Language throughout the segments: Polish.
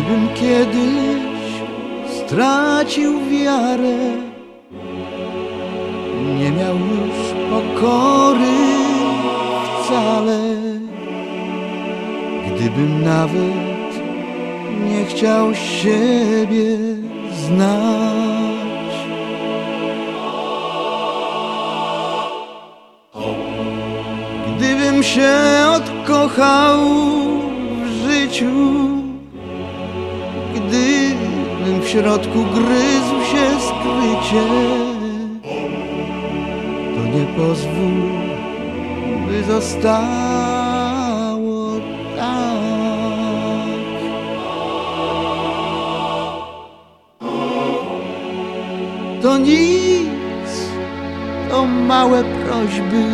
Gdybym kiedyś stracił wiarę, nie miał już pokory wcale. Gdybym nawet nie chciał siebie znać, gdybym się odkochał w życiu, gdybym w środku gryzł się skrycie, to nie pozwól, by zostało tak. To nic, to małe prośby,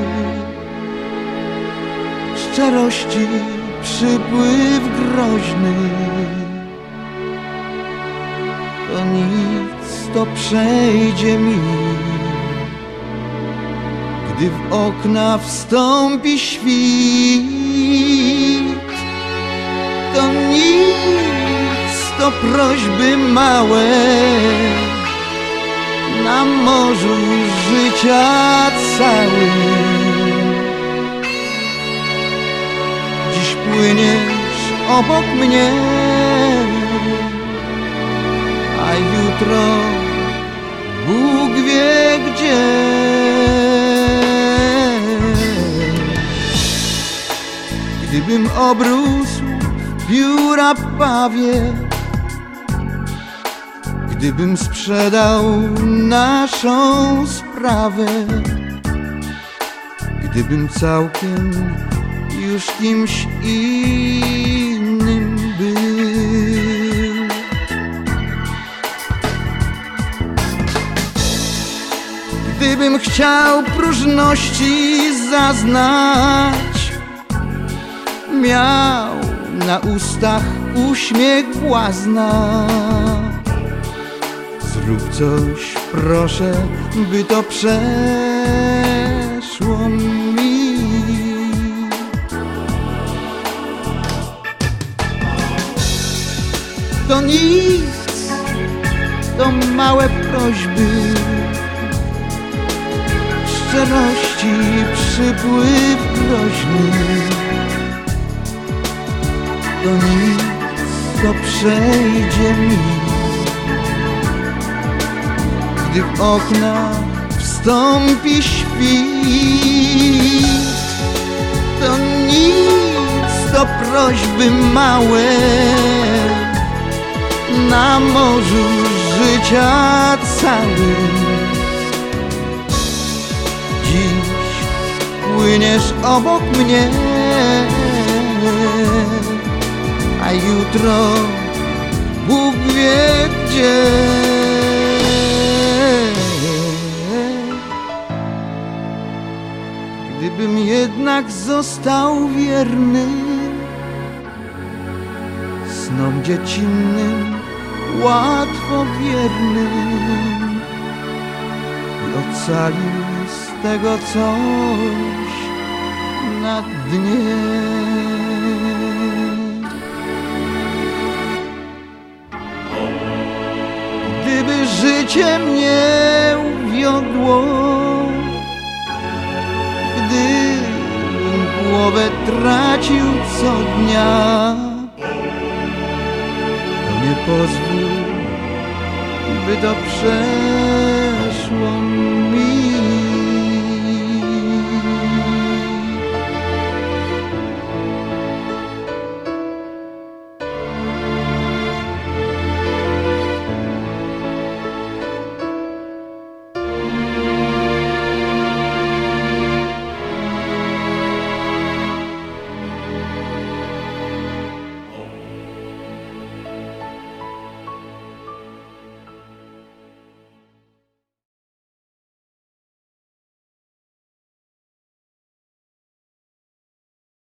szczerości przypływ groźny. To nic, to przejdzie mi, gdy w okna wstąpi świt. To nic, to prośby małe na morzu życia całym. Dziś płyniesz obok mnie, a jutro Bóg wie gdzie. Gdybym obrósł w pióra pawie, gdybym sprzedał naszą sprawę, gdybym całkiem już kimś innym był. Gdybym chciał próżności zaznać, miał na ustach uśmiech błazna. Zrób coś, proszę, by to przeszło mi. To nic, to małe prośby, szczerości przypływ groźny. To nic, to przejdzie mi, gdy w okna wstąpi świt. To nic, to prośby małe na morzu życia całym. Dziś płyniesz obok mnie, a jutro Bóg wie gdzie. Gdybym jednak został wierny snom dziecinnym, łatwo wiernym, i ocalił z tego coś na dnie. Gdyby życie mnie uwiodło, gdybym głowę tracił co dnia, to nie pozwól, by to przeszło mi.